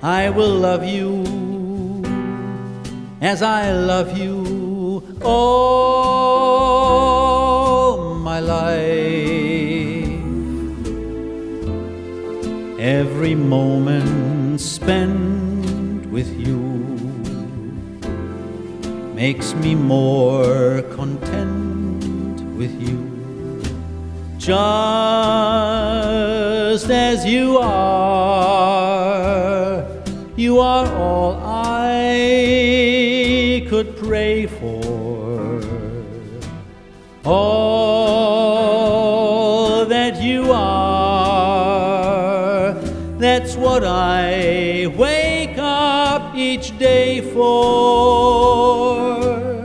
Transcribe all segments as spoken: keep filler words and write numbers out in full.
I will love you as I love you all my life. Every moment spent with you makes me more content with you. Just as you are, you are all I could pray for. All that you are, that's what I wake up each day for.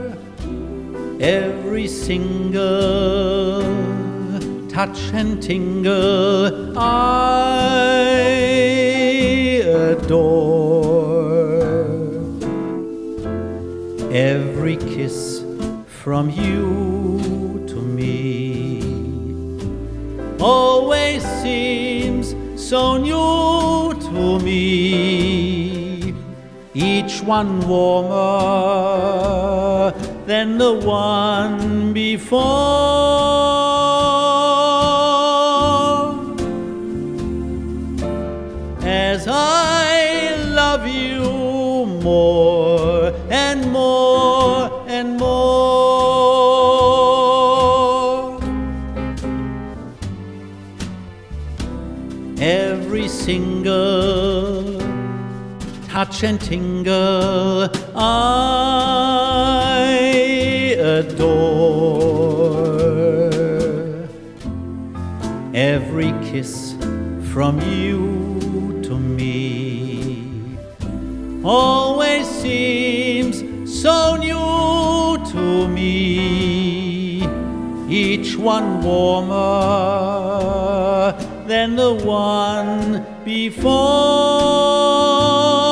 Every single touch and tingle I adore. Every kiss from you to me always seems so new to me, each one warmer than the one before. As I love you more and more and more, every single touch and tingle I adore. Every kiss from you to me always seems so new to me, each one warmer than the one before.